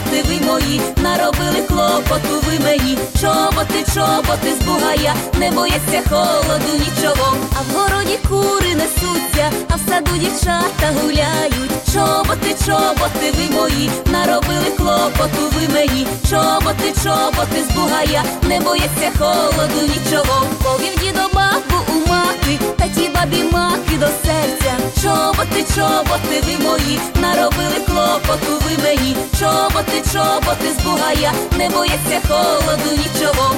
чоботи ви мої, наробили клопоту ви мені. Чоботи, чоботи з бугая, не бояться холоду нічого. А в городі кури несуться, а в саду дівчата гуляють. Чоботи, чоботи ви мої, наробили клопоту ви мені. Чоботи, чоботи з бугая, не бояться холоду нічого. Повів дідо бабу у маки, та ті бабі маки до серця. Чоботи, чоботи ви мої, наробили клопоту ви мені. Чоботи, чоботи з бугая, не бояться холоду нічого.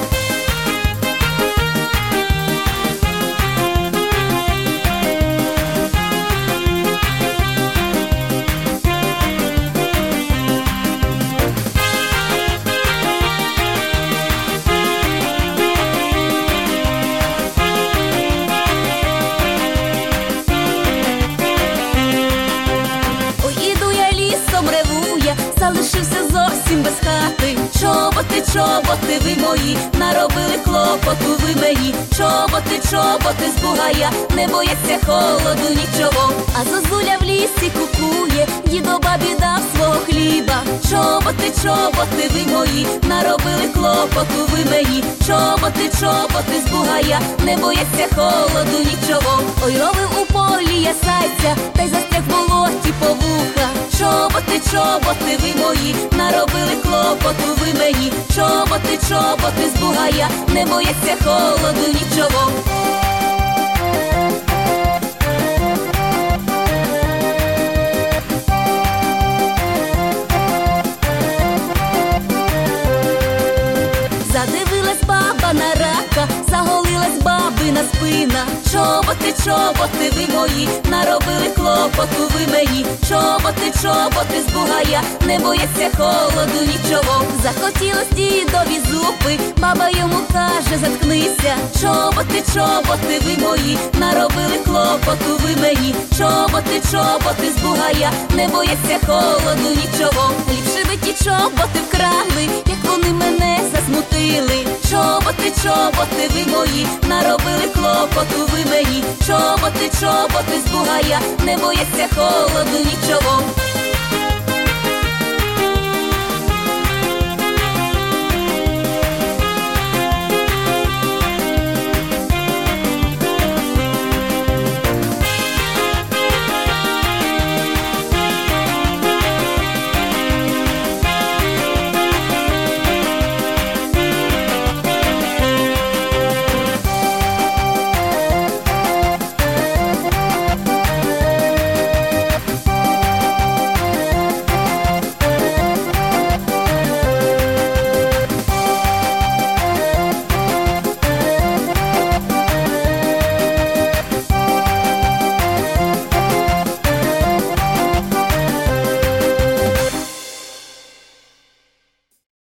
Залишився зовсім без хати. Чоботи, чоботи ви мої, наробили клопоту ви мені. Чоботи, чоботи з бугая, не бояться холоду нічого. А зозуля в лісі кукує, дідо бабі дав свого хліба. Чоботи, чоботи ви мої, наробили клопоту ви мені. Чоботи, чоботи з бугая, не бояться холоду нічого. Ой, ровив у полі я зайця, та й застряг в болоті по вуха. Чоботи, чоботи ви мої, наробили клопоту ви мені. Чоботи, чоботи з бугая, не бояться холоду нічого. Задивилась баба на рака, заголилась бабина спина. Чоботи, чоботи ви мої, наробили клопоту ви мені. Чоботи, чоботи з бугая, не бояться холоду нічого. Захотілось дідові зупи, баба йому каже, заткнися. Чоботи, чоботи ви мої, наробили клопоту ви мені. Чоботи, чоботи з бугая, не бояться холоду нічого. Ліпше би ті чоботи вкрали, як вони мене засмутили. Чоботи, чоботи ви мої, наробили клопоту ви мені. Чоботи, чоботи з бугая, не бояться холоду нічого.